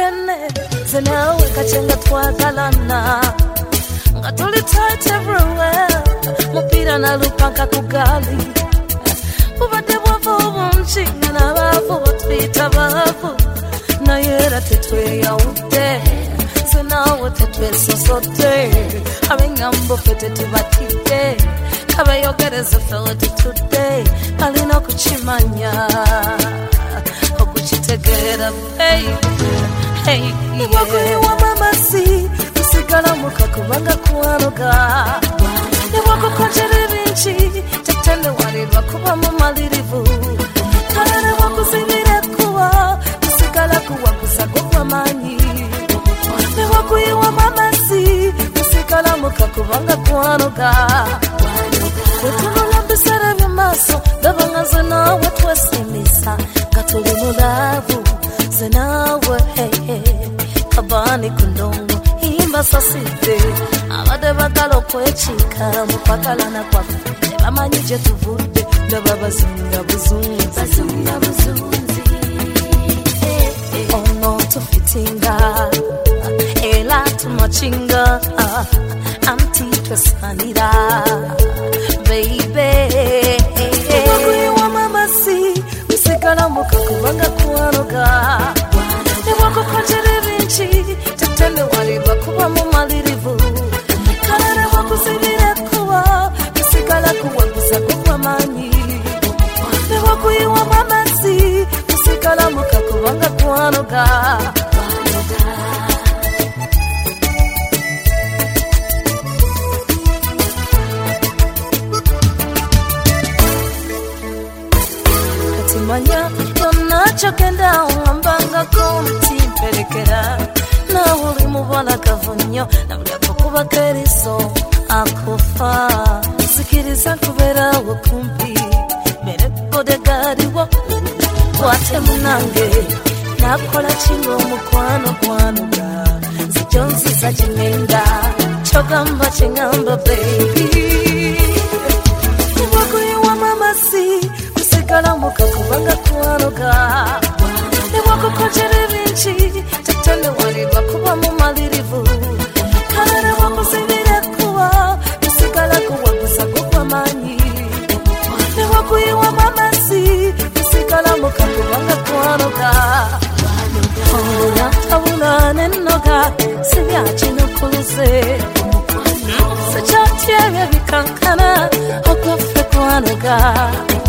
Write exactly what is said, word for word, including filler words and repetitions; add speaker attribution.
Speaker 1: yene zenawe kachenga twagalana nga tuli tight everywhere mupira na lupaka kugali ubade bwavo bumchinga na bavu twita bavu na yera tetwe yaute zenawe tetwe sosote abengambo fete tubatite kabayogereza fellow today alina kuchimanya okuchitegera hey hey wako wa mama si usigala mukakubanga kuaroga ne wako konjere binchi tetende walirwa kuba mu malirivu kana wako sibire kuwa usigala kuwa kusagwa manyi ne wako wa mama si usigala mukakubanga kuaroga Wetulola bisara vyamaso Dabanga zanawe twesimisa Katuli mulavu Zanawe hey hey Kabani kundongo Himba sasite Abade bagalo kwechika Mupakala na kwafu Neba manyije tuvude Daba bazunga buzunzi Bazunga buzunzi Ono tufitinga Ela tumachinga Anti twesanira baby wako wa mama si usikala mukakubanga kuaroga ne wako konjere binchi tetende waliba kuba mu malirivu kana wako sibire kuwa usikala kuwa kusagwa manyi ne wako wa mama si usikala mukakubanga kuaroga Manya donacho kenda umbanga komti perekera na uri mubona kavunyo na bya kuba keriso akofa sikiriza kubera wokumbi mere kode gari wo wate munange nakola chingo mukwano kwano ga zijonzi za jimenga chogamba chingamba baby wako wa mama si Kala mukakubanga kuaroga ne wako konjere binchi tetende waliba kuba mu malirivu kana wako sibire kuwa usigala kuwa kusagwa manyi ne wako wa mama si usigala mukakubanga kuaroga Oya tabula nenoga siyachi nukuluze Sachatia bikankana okofe kuaroga